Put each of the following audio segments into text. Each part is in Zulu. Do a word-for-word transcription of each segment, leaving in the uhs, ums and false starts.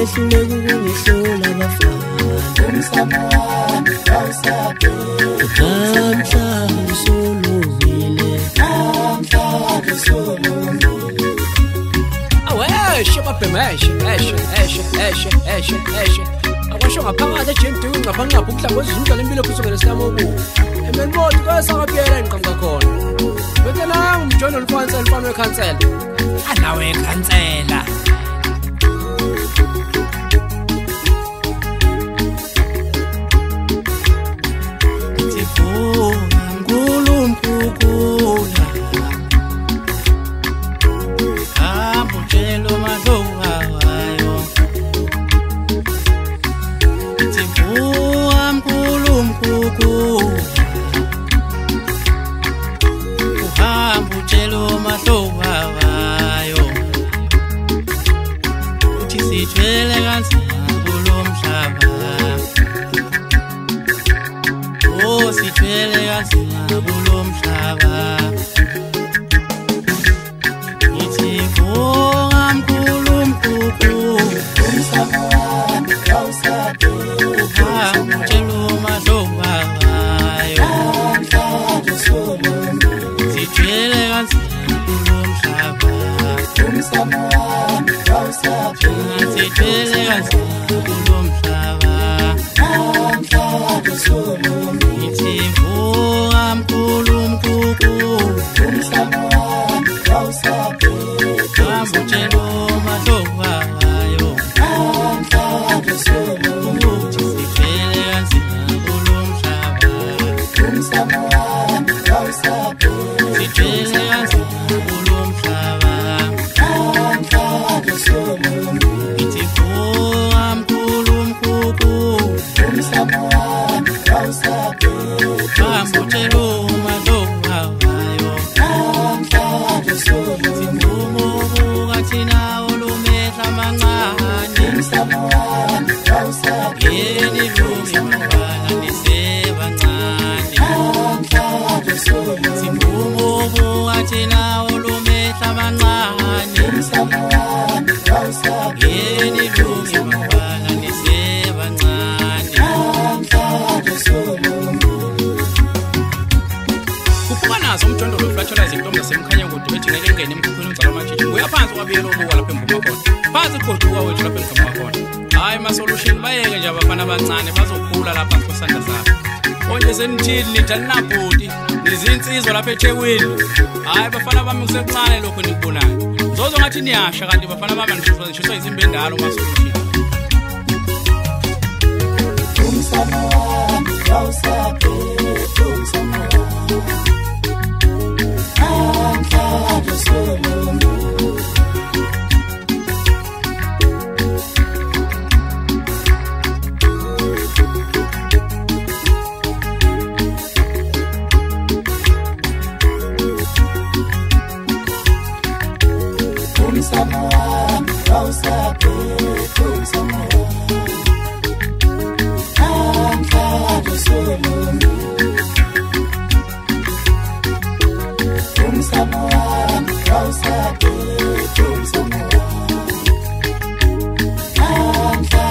behluleka ukungihlola bafana umsamo wami awusabe namhlanje solungile namhlanje solungile aweshe babhemeshe eshe eshe eshe eshe eshe akwasho ngaphakathi ejimdini ngaphanqapha ukuhlamba izindlu lempilo kusukela siyamobu emenbodi kwasakaphela enqamba khona bese la ngumjono lifanele lifanele ekhansela anawe ekhansela eThekwini hayi bafana bami kusekuncane lokho nikubonayo zozo ngathi niyasha kanti bafana bami ngisho ngisho izimbe endalo masolution umsamo wami awusabe umsamo namhlanje solungile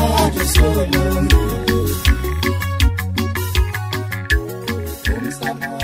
Some